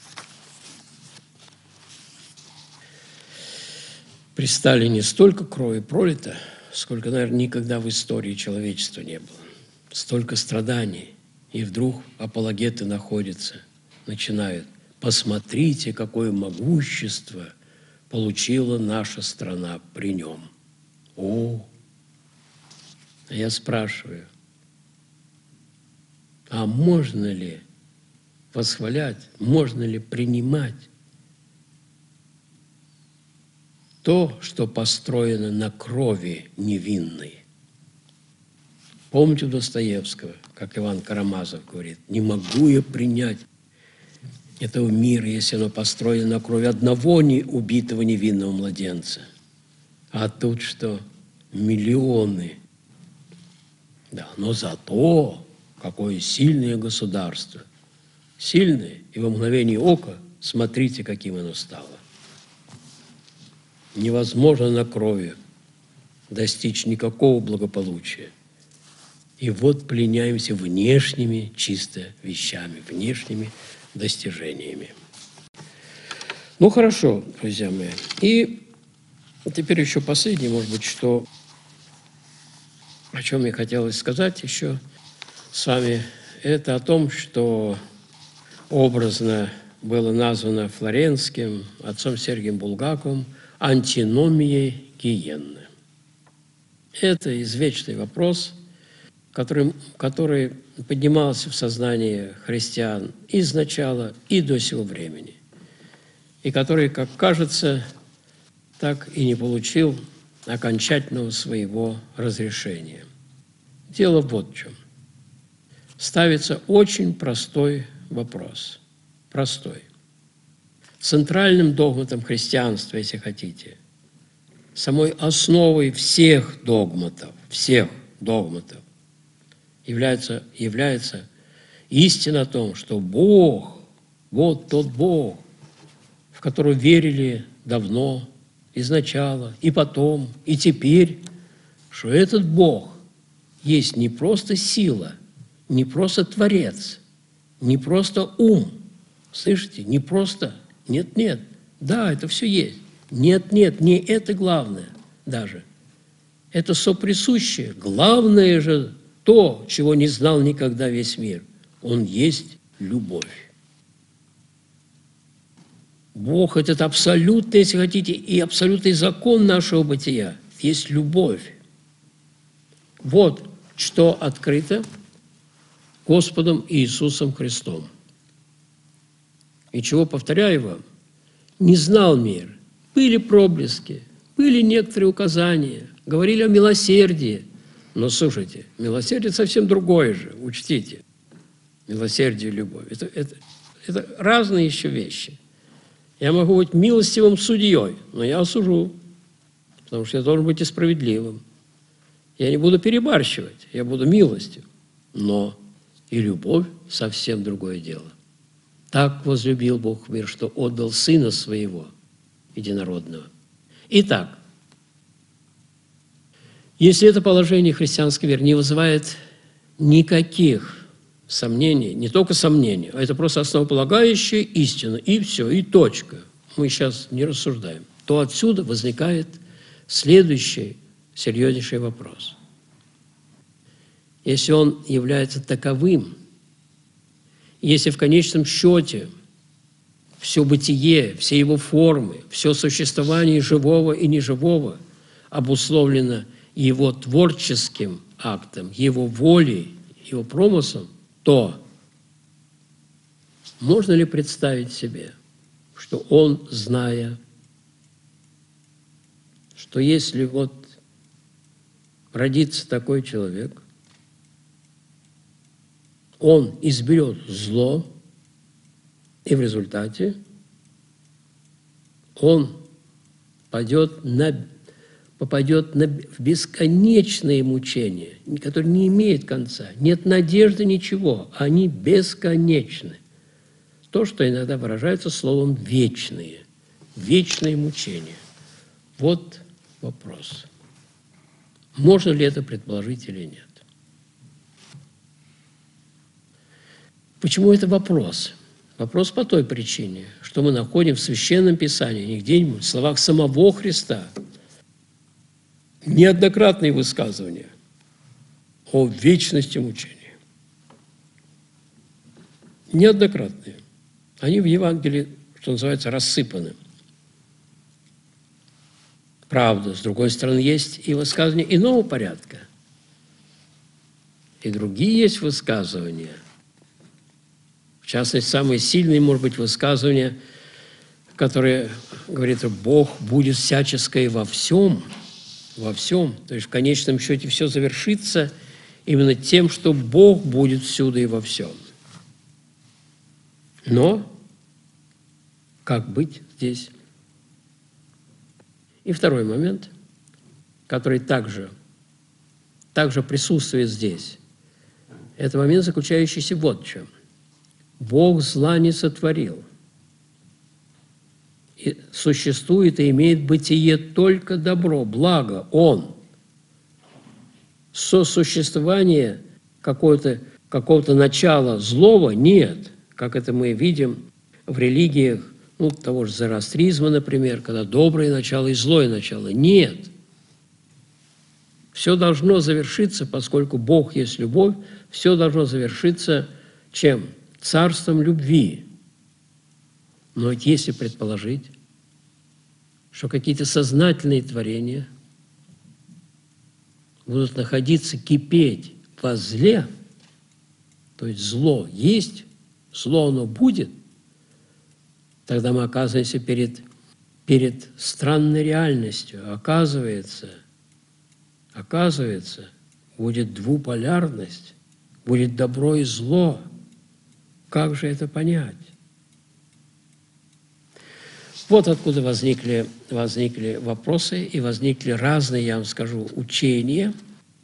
При Сталине столько крови пролито, сколько, наверное, никогда в истории человечества не было. Столько страданий. И вдруг апологеты начинают. Посмотрите, какое могущество получила наша страна при нем. О! А я спрашиваю, а можно ли восхвалять, можно ли принимать то, что построено на крови невинной? Помните Достоевского, как Иван Карамазов говорит: «Не могу я принять этого мира, если оно построено на крови одного убитого невинного младенца». А тут что? Миллионы. Да, но зато какое сильное государство. Сильное, и во мгновение ока смотрите, каким оно стало. Невозможно на крови достичь никакого благополучия. И вот пленяемся внешними чисто вещами, внешними достижениями. Ну, хорошо, друзья мои. И теперь еще последнее, может быть, о чем мне хотелось сказать еще с вами, это о том, что образно было названо Флоренским отцом Сергием Булгаковым антиномией гиенны. Это извечный вопрос, который поднимался в сознании христиан и с начала, и до сего времени, и который, как кажется, так и не получил окончательного своего разрешения. Дело вот в чем. Ставится очень простой вопрос. Простой. Центральным догматом христианства, если хотите, самой основой всех догматов, является истина о том, что Бог, вот тот Бог, в которого верили давно изначала, и потом, и теперь, что этот Бог есть не просто сила, не просто Творец, не просто ум. Слышите? Не просто. Нет. Да, это все есть. Нет, не это главное даже. Это соприсущее. Главное же то, чего не знал никогда весь мир. Он есть любовь. Бог – это абсолютный, если хотите, и абсолютный закон нашего бытия. Есть любовь. Вот что открыто Господом Иисусом Христом. И чего, повторяю вам, не знал мир. Были проблески, были некоторые указания, говорили о милосердии. Но слушайте, милосердие совсем другое же, учтите. Милосердие и любовь. Это разные еще вещи. Я могу быть милостивым судьей, но я осужу, потому что я должен быть и справедливым. Я не буду перебарщивать, я буду милостив. Но и любовь совсем другое дело. Так возлюбил Бог мир, что отдал Сына Своего Единородного. Итак, если это положение христианской веры не вызывает никаких сомнений, не только сомнений, а это просто основополагающая истина, и все, и точка. Мы сейчас не рассуждаем. То отсюда возникает следующий серьезнейший вопрос. Если он является таковым, если в конечном счете все бытие, все его формы, все существование живого и неживого обусловлено его творческим актом, его волей, его промыслом, то можно ли представить себе, что он, зная, что если вот родится такой человек, он изберет зло, и в результате он попадет в бесконечные мучения, которые не имеют конца. Нет надежды, ничего. Они бесконечны. То, что иногда выражается словом «вечные». Вечные мучения. Вот вопрос. Можно ли это предположить или нет? Почему это вопрос? Вопрос по той причине, что мы находим в Священном Писании, не где-нибудь, в словах самого Христа, неоднократные высказывания о вечности мучения. Неоднократные. Они в Евангелии, что называется, рассыпаны. Правда, с другой стороны, есть и высказывания иного порядка. И другие есть высказывания. В частности, самые сильные, может быть, высказывания, которые говорят, что Бог будет всяческое во всем. Во всем. То есть в конечном счете все завершится именно тем, что Бог будет всюду и во всем. Но как быть здесь? И второй момент, который также присутствует здесь, это момент, заключающийся вот в чем. Бог зла не сотворил. И существует и имеет бытие только добро, благо. Он. Сосуществование какого-то начала злого нет, как это мы видим в религиях, того же зороастризма, например, когда доброе начало и злое начало. Нет. Все должно завершиться, поскольку Бог есть любовь, все должно завершиться чем? Царством любви. Но ведь если предположить, что какие-то сознательные творения будут находиться, кипеть во зле, то есть зло есть, зло оно будет, тогда мы оказываемся перед странной реальностью. Оказывается, будет двуполярность, будет добро и зло. Как же это понять? Вот откуда возникли вопросы и возникли разные, я вам скажу, учения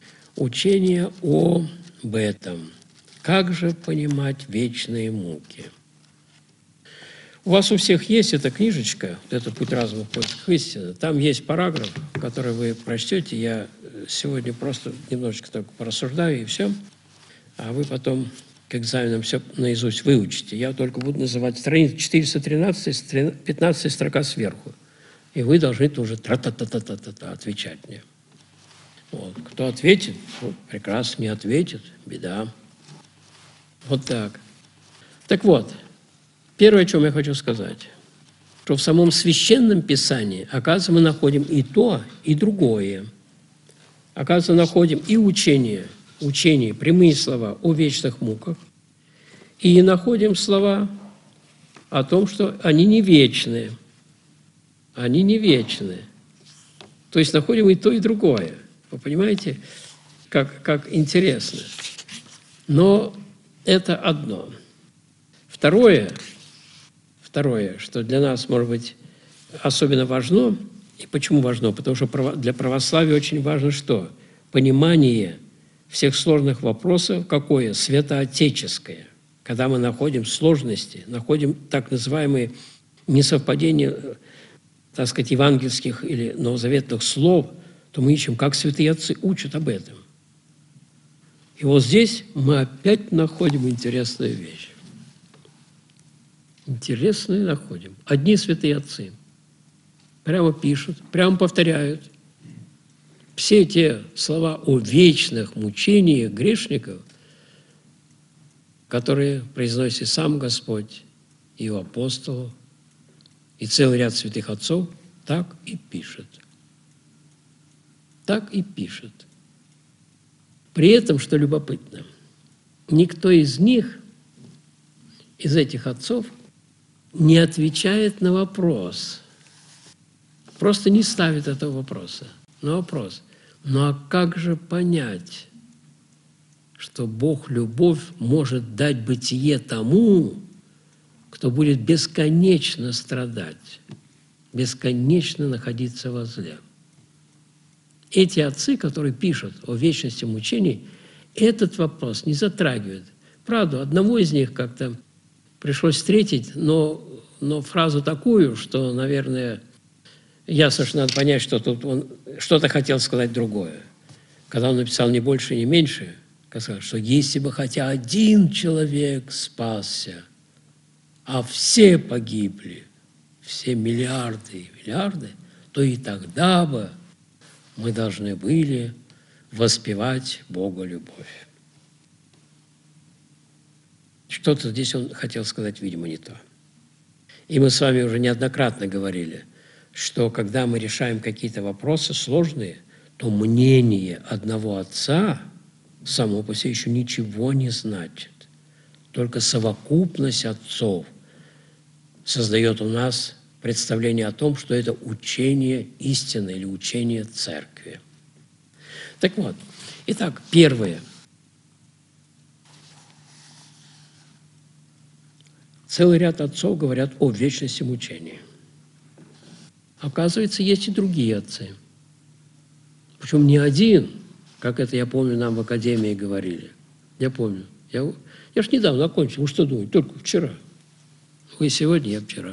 об этом. Как же понимать вечные муки? У вас у всех есть эта книжечка, вот это «Путь разума в поисках истины». Там есть параграф, который вы прочтете. Я сегодня просто немножечко только порассуждаю, и все. А вы потом к экзаменам все наизусть выучите. Я только буду называть страницу 413, 15 строка сверху. И вы должны тоже тра-та-та-та-та-та отвечать мне. Вот. Кто ответит, вот, прекрасно, не ответит, беда. Вот так. Так вот, первое, о чем я хочу сказать, что в самом Священном Писании, оказывается, мы находим и то, и другое. Оказывается, находим и учение, прямые слова о вечных муках, и находим слова о том, что они не вечные. Они не вечные. То есть находим и то, и другое. Вы понимаете, как интересно. Но это одно. Второе, что для нас, может быть, особенно важно, и почему важно? Потому что для православия очень важно что? Понимание всех сложных вопросов, какое? Святоотеческое. Когда мы находим сложности, находим так называемые несовпадения, так сказать, евангельских или новозаветных слов, то мы ищем, как святые отцы учат об этом. И вот здесь мы опять находим интересную вещь. Интересную находим. Одни святые отцы прямо пишут, прямо повторяют все те слова о вечных мучениях грешников, которые произносит сам Господь, и его апостолов, и целый ряд святых отцов, так и пишет. Так и пишет. При этом, что любопытно, никто из них, из этих отцов, не отвечает на вопрос, просто не ставит этого вопроса, на вопрос. Ну а как же понять, что Бог любовь может дать бытие тому, кто будет бесконечно страдать, бесконечно находиться во зле? Эти отцы, которые пишут о вечности мучений, этот вопрос не затрагивают. Правда, одного из них как-то пришлось встретить, но фразу такую, что, наверное, ясно, что надо понять, что тут он что-то хотел сказать другое. Когда он написал «не больше, не меньше», сказал, что если бы хотя один человек спасся, а все погибли, все миллиарды и миллиарды, то и тогда бы мы должны были воспевать Бога любовь. Что-то здесь он хотел сказать, видимо, не то. И мы с вами уже неоднократно говорили, что когда мы решаем какие-то вопросы сложные, то мнение одного отца само по себе еще ничего не значит. Только совокупность отцов создает у нас представление о том, что это учение истины или учение церкви. Так вот, итак, первое. Целый ряд отцов говорят о вечности мучения. Оказывается, есть и другие отцы. Причем не один, как это, я помню, нам в академии говорили. Я помню. Я ж недавно окончил. Вы что думаете? Только вчера. Вы сегодня, я вчера.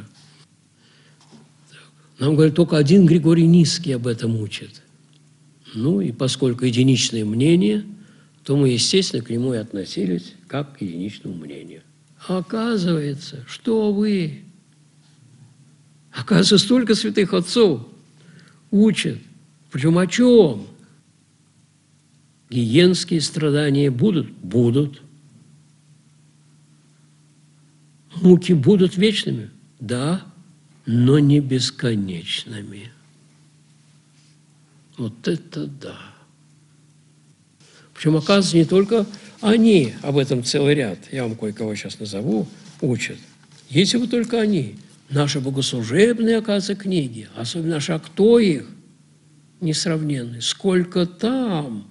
Нам говорят, только один Григорий Низкий об этом учит. Ну, и поскольку единичное мнение, то мы, естественно, к нему и относились как к единичному мнению. А оказывается, что вы? Оказывается, столько святых отцов учат. Причем о чем? Гиенские страдания будут? Будут. Муки будут вечными? Да, но не бесконечными. Вот это да. Причем, оказывается, не только они, об этом целый ряд, я вам кое-кого сейчас назову, учат. Если бы только они, наши богослужебные, оказывается, книги, особенно наши, а кто их? Несравненные. Сколько там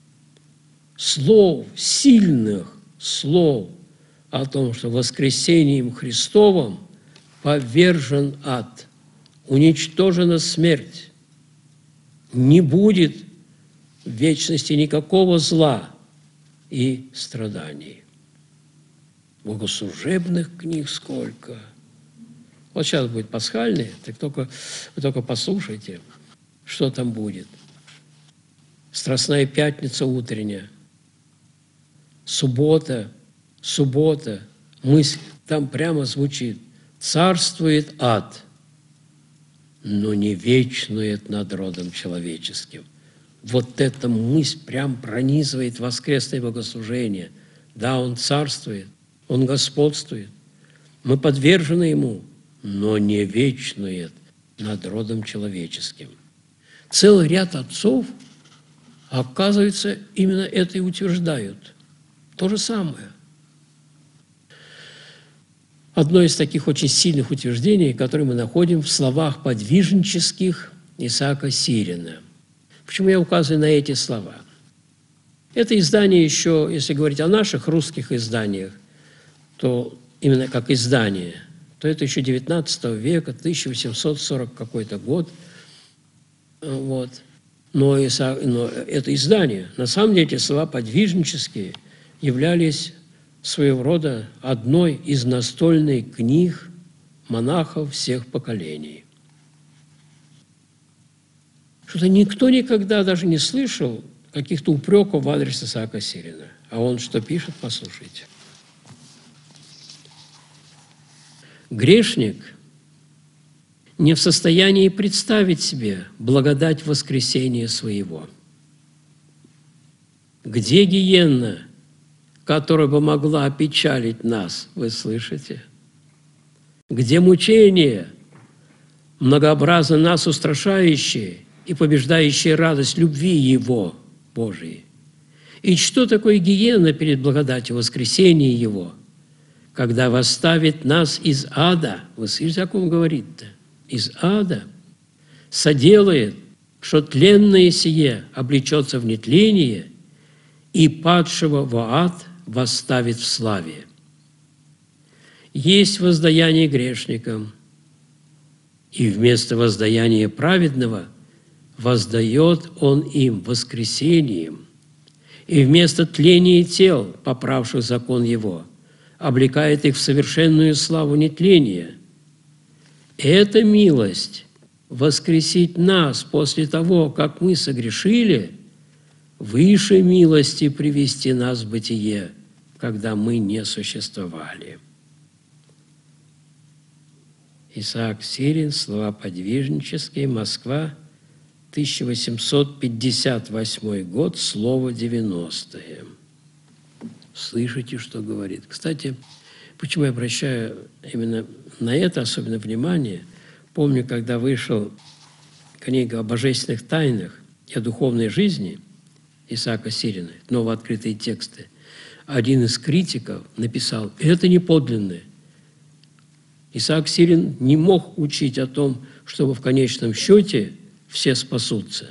слов, сильных слов о том, что воскресением Христовым повержен ад, уничтожена смерть, не будет в вечности никакого зла и страданий. Богослужебных книг сколько. Вот сейчас будет пасхальный, вы только послушайте, что там будет. Страстная пятница утренняя, суббота, мысль там прямо звучит. Царствует ад, но не вечнует над родом человеческим. Вот эта мысль прям пронизывает воскресное богослужение. Да, Он царствует, Он господствует, мы подвержены Ему, но не вечнует над родом человеческим. Целый ряд отцов, оказывается, именно это и утверждают. То же самое. Одно из таких очень сильных утверждений, которое мы находим в словах подвижнических Исаака Сирина. Почему я указываю на эти слова? Это издание еще, если говорить о наших русских изданиях, то именно как издание, то это еще 19 века, 1840 какой-то год. Вот. Но это издание. На самом деле эти слова подвижнические являлись своего рода одной из настольных книг монахов всех поколений. Что-то никто никогда даже не слышал каких-то упреков в адрес Исаака Сирина. А он что пишет, послушайте. Грешник не в состоянии представить себе благодать воскресения своего. Где гиенна, которая бы могла опечалить нас, вы слышите? Где мучение, многообразно нас устрашающее и побеждающее радость любви Его, Божией? И что такое гиенна перед благодатью воскресения Его, когда восставит нас из ада? Вы слышите, о ком говорит-то? Из ада соделает, что тленное сие облечется в нетление, и падшего в ад восставит в славе. Есть воздаяние грешникам, и вместо воздаяния праведного воздает Он им воскресением, и вместо тления тел, поправших закон Его, облекает их в совершенную славу нетления. Эта милость воскресить нас после того, как мы согрешили, выше милости привести нас в бытие, когда мы не существовали. Исаак Сирин, слова подвижнические, Москва, 1858 год, слово 90-е. Слышите, что говорит? Кстати, почему я обращаю именно на это особенно внимание? Помню, когда вышла книга о божественных тайнах и о духовной жизни Исаака Сирина, новооткрытые тексты, один из критиков написал: это не подлинное. Исаак Сирин не мог учить о том, чтобы в конечном счете все спасутся.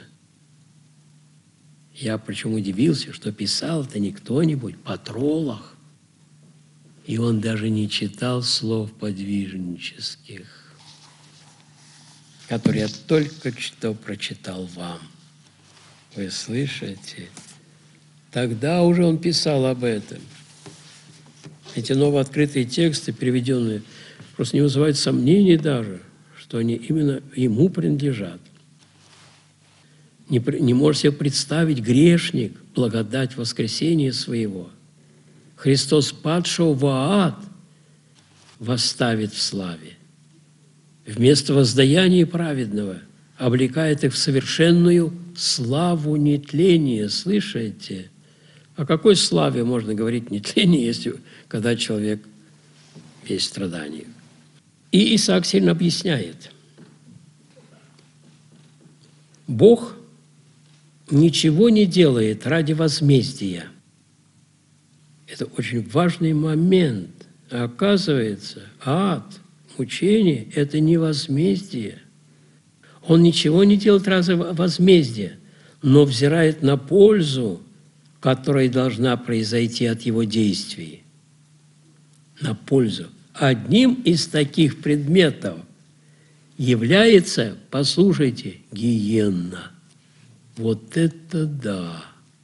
Я причем удивился, что писал это не кто-нибудь, Патролах. И он даже не читал слов подвижнических, которые я только что прочитал вам. Вы слышите? Тогда уже он писал об этом. Эти новооткрытые тексты, переведенные, просто не вызывают сомнений даже, что они именно ему принадлежат. Не может себе представить грешник благодать воскресения своего. Христос, падшего в ад, восставит в славе. Вместо воздаяния праведного облекает их в совершенную славу нетления. Слышите? О какой славе можно говорить нетление, если когда человек весь в страданиях? И Исаак сильно объясняет. Бог ничего не делает ради возмездия. Это очень важный момент. А оказывается, ад, мучение – это не возмездие. Он ничего не делает ради возмездия, но взирает на пользу, которая должна произойти от его действий. На пользу. Одним из таких предметов является, послушайте, гиенна. Вот это да!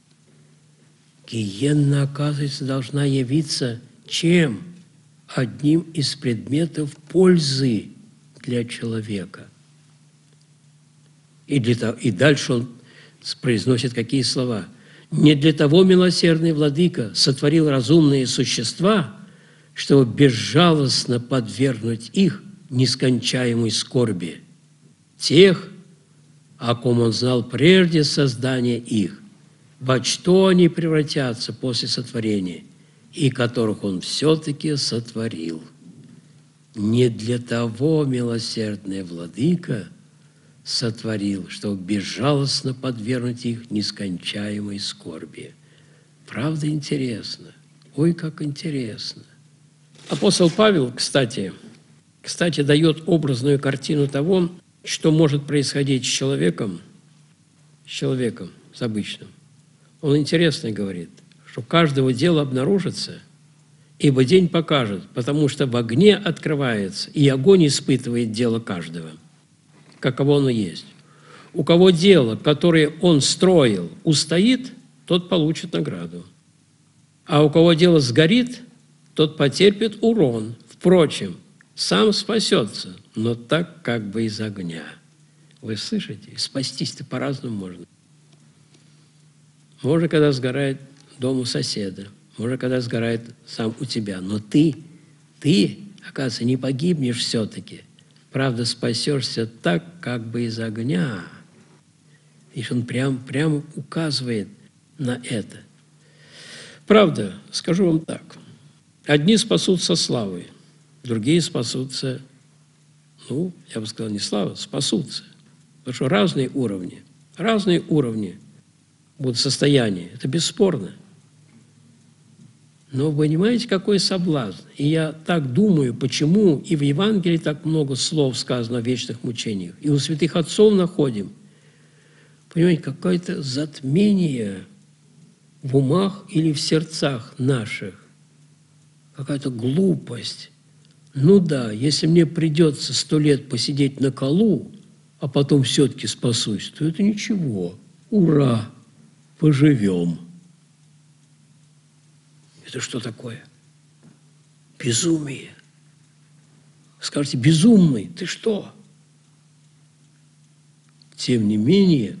Гиенна, оказывается, должна явиться чем? Одним из предметов пользы для человека. И дальше он произносит какие слова. «Не для того милосердный владыка сотворил разумные существа, чтобы безжалостно подвергнуть их нескончаемой скорби. Тех, о ком он знал прежде создания их, во что они превратятся после сотворения, и которых он все-таки сотворил. Не для того милосердный владыка сотворил, чтобы безжалостно подвергнуть их нескончаемой скорби». Правда интересно? Ой, как интересно! Апостол Павел, кстати, дает образную картину того, что может происходить с человеком, с обычным. Он интересно говорит, что каждого дела обнаружится, ибо день покажет, потому что в огне открывается, и огонь испытывает дело каждого, каково оно есть. У кого дело, которое он строил, устоит, тот получит награду. А у кого дело сгорит, тот потерпит урон. Впрочем, сам спасется, но так как бы из огня. Вы слышите? Спастись-то по-разному можно. Можно, когда сгорает дом у соседа, можно, когда сгорает сам у тебя. Но ты, оказывается, не погибнешь все-таки. Правда, спасешься так, как бы из огня. И он прям указывает на это. Правда, скажу вам так. Одни спасутся славой, другие спасутся, я бы сказал, не слава, спасутся. Потому что разные уровни будут состояния. Это бесспорно. Но вы понимаете, какой соблазн? И я так думаю, почему и в Евангелии так много слов сказано о вечных мучениях. И у святых отцов находим. Понимаете, какое-то затмение в умах или в сердцах наших. Какая-то глупость. Если мне придется 100 лет посидеть на колу, а потом все-таки спасусь, то это ничего. Ура! Поживем. Это что такое? Безумие. Скажете, безумный, ты что? Тем не менее,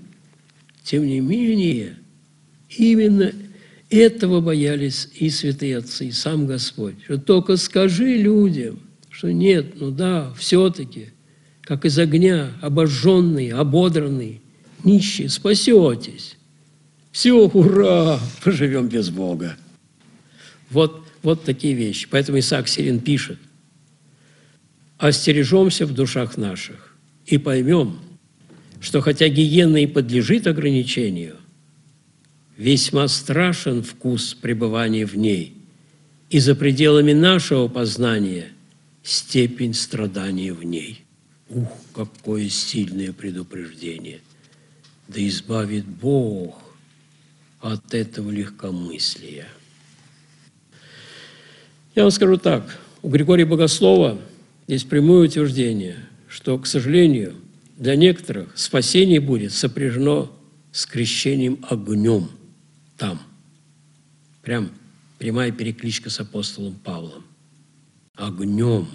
именно этого боялись и святые отцы, и сам Господь. Что только скажи людям, что нет, все-таки, как из огня, обожженный, ободранный, нищие, спасетесь. Все, ура, поживем без Бога. Вот такие вещи. Поэтому Исаак Сирин пишет: «Остережемся в душах наших и поймем, что хотя гиенна и подлежит ограничению, весьма страшен вкус пребывания в ней, и за пределами нашего познания степень страдания в ней». Ух, какое сильное предупреждение! Да избавит Бог от этого легкомыслия. Я вам скажу так, у Григория Богослова есть прямое утверждение, что, к сожалению, для некоторых спасение будет сопряжено с крещением огнем там. Прям прямая перекличка с апостолом Павлом. Огнем.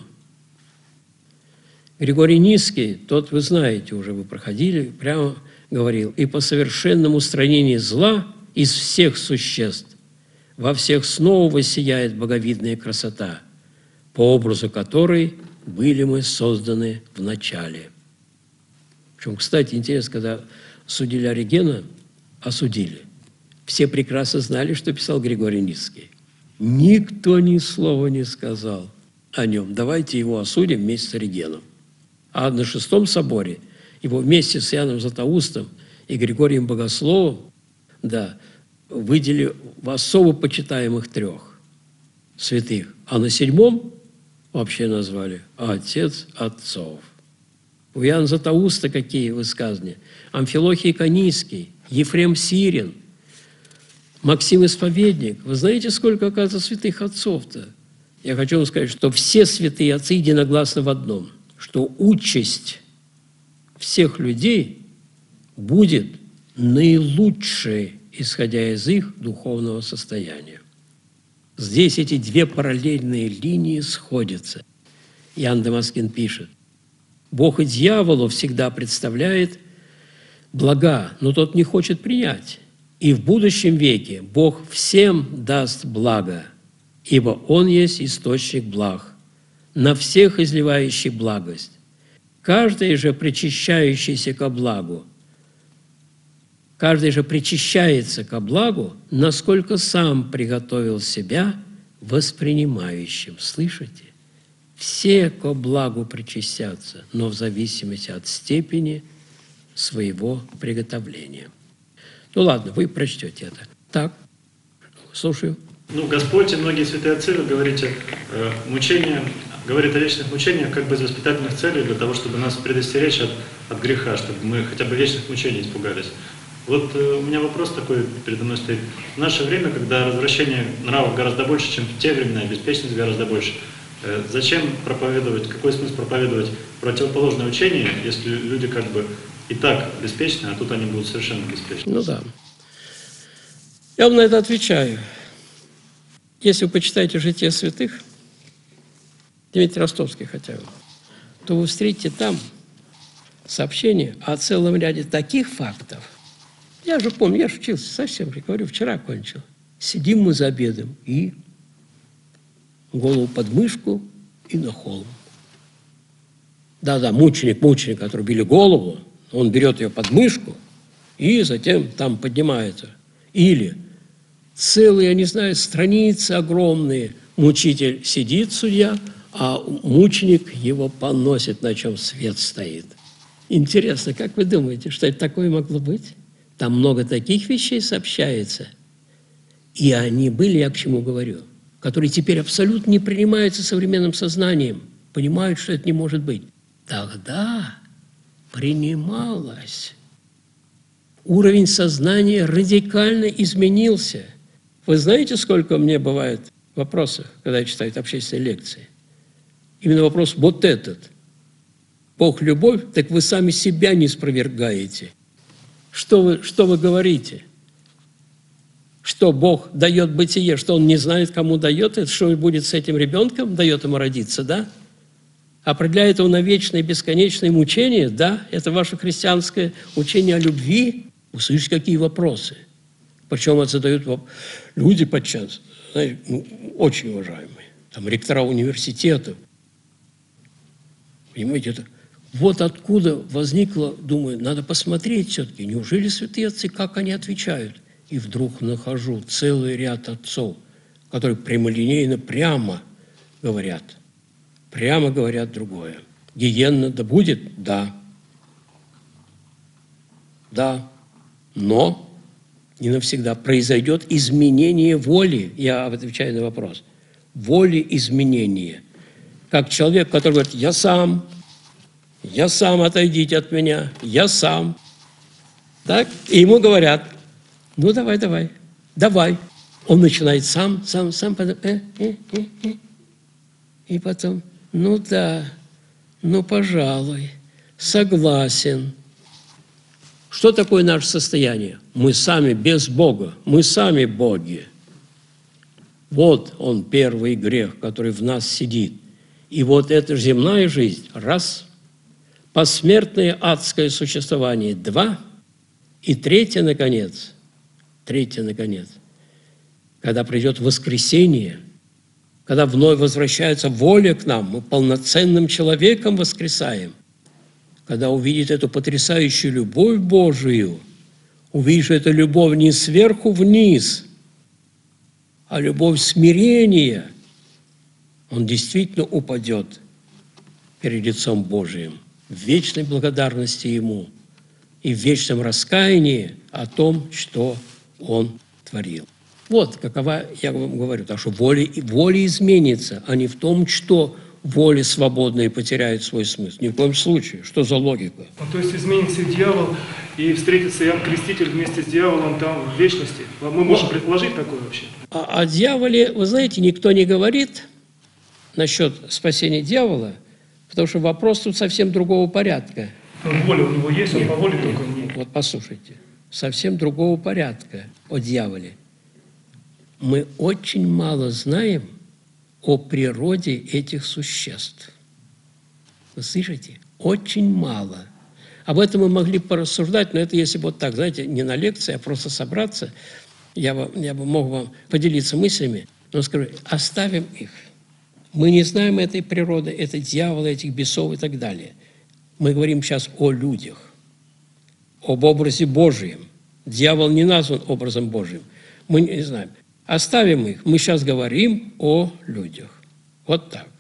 Григорий Низкий, тот, вы знаете, уже вы проходили, прямо говорил: «И по совершенному устранении зла из всех существ во всех снова воссияет боговидная красота, по образу которой были мы созданы в начале». Причем, кстати, интересно, когда судили Оригена, осудили, все прекрасно знали, что писал Григорий Низкий. Никто ни слова не сказал о нем. Давайте его осудим вместе с Оригеном. А на Шестом соборе его вместе с Иоанном Златоустом и Григорием Богословом, выделили в особо почитаемых 3 святых. А на 7 вообще назвали «Отец отцов». У Иоанна Златоуста какие высказывания? Амфилохий Канийский, Ефрем Сирин, Максим Исповедник. Вы знаете, сколько, оказывается, святых отцов-то? Я хочу вам сказать, что все святые отцы единогласны в одном, что участь всех людей будет наилучшей, исходя из их духовного состояния. Здесь эти 2 параллельные линии сходятся. Иоанн Дамаскин пишет: Бог и дьяволу всегда представляет блага, но тот не хочет принять. И в будущем веке Бог всем даст благо, ибо Он есть источник благ, на всех изливающий благость. Каждый же причащающийся ко благу, каждый же причащается ко благу, насколько сам приготовил себя воспринимающим. Слышите? Все ко благу причастятся, но в зависимости от степени своего приготовления. Ну ладно, вы прочтете это. Так, слушаю. Ну, Господь и многие святые отцы, вы говорите, мучения, говорит о вечных мучениях как бы из воспитательных целей, для того, чтобы нас предостеречь от греха, чтобы мы хотя бы вечных мучений испугались. Вот у меня вопрос такой передо мной стоит. В наше время, когда развращение нравов гораздо больше, чем в те времена, беспечность гораздо больше, зачем проповедовать, какой смысл проповедовать противоположное учение, если люди как бы и так беспечны, а тут они будут совершенно беспечны? Ну да. Я вам на это отвечаю. Если вы почитаете «Житие святых», Дмитрий Ростовский хотя бы, то вы встретите там сообщение о целом ряде таких фактов. Я же помню, я же учился совсем, я говорю, вчера кончил. Сидим мы за обедом и голову под мышку и на холм. Да-да, мученик, отрубили голову, он берет ее под мышку и затем там поднимается. Или целые, я не знаю, страницы огромные, мучитель сидит, судья, а мученик его поносит, на чем свет стоит. Интересно, как вы думаете, что это такое могло быть? Там много таких вещей сообщается. И они были, я к чему говорю, которые теперь абсолютно не принимаются современным сознанием, понимают, что это не может быть. Тогда принималось. Уровень сознания радикально изменился. Вы знаете, сколько мне бывает вопросов, когда я читаю общественные лекции? Именно вопрос вот этот. Бог – любовь, так вы сами себя не спровергаете. Что вы говорите? Что Бог дает бытие, что Он не знает, кому дает это, что будет с этим ребенком, дает ему родиться, да? Определяет его на вечное бесконечное мучение, да? Это ваше христианское учение о любви. Вы слышите, какие вопросы? Причем это задают люди подчас, знаете, очень уважаемые, там ректора университетов. Понимаете, это вот откуда возникло, думаю, надо посмотреть все-таки, неужели святые отцы, как они отвечают? И вдруг нахожу целый ряд отцов, которые прямолинейно прямо говорят другое. Гиенна да будет? Да. Да. Но не навсегда произойдет изменение воли. Я отвечаю на вопрос. Воли изменения. Как человек, который говорит, я сам, отойдите от меня, я сам. Так? И ему говорят, ну давай. Он начинает сам, потом, и потом, ну да, ну пожалуй, согласен. Что такое наше состояние? Мы сами без Бога, мы сами боги. Вот он, первый грех, который в нас сидит. И вот эта земная жизнь, раз, посмертное адское существование, два, и третье, наконец, когда придет воскресение, когда вновь возвращается воля к нам, мы полноценным человеком воскресаем, когда увидит эту потрясающую любовь Божию, увидишь эту любовь не сверху вниз, а любовь смирения, он действительно упадет перед лицом Божиим в вечной благодарности Ему и в вечном раскаянии о том, что Он творил. Вот какова, я вам говорю, так что воля изменится, а не в том, что воля свободная потеряет свой смысл. Ни в коем случае. Что за логика? Ну, то есть изменится и дьявол, и встретится Иоанн Креститель вместе с дьяволом там в вечности. Мы можем предположить такое вообще? О дьяволе, вы знаете, никто не говорит насчет спасения дьявола, потому что вопрос тут совсем другого порядка. Воля у него есть, он по воле только не. Вот послушайте, совсем другого порядка о дьяволе. Мы очень мало знаем о природе этих существ. Вы слышите? Очень мало. Об этом мы могли порассуждать, но это если бы вот так, знаете, не на лекции, а просто собраться, я бы мог вам поделиться мыслями, но скажу, оставим их. Мы не знаем этой природы, этой дьявола, этих бесов и так далее. Мы говорим сейчас о людях, об образе Божьем. Дьявол не назван образом Божьим. Мы не знаем. Оставим их. Мы сейчас говорим о людях. Вот так.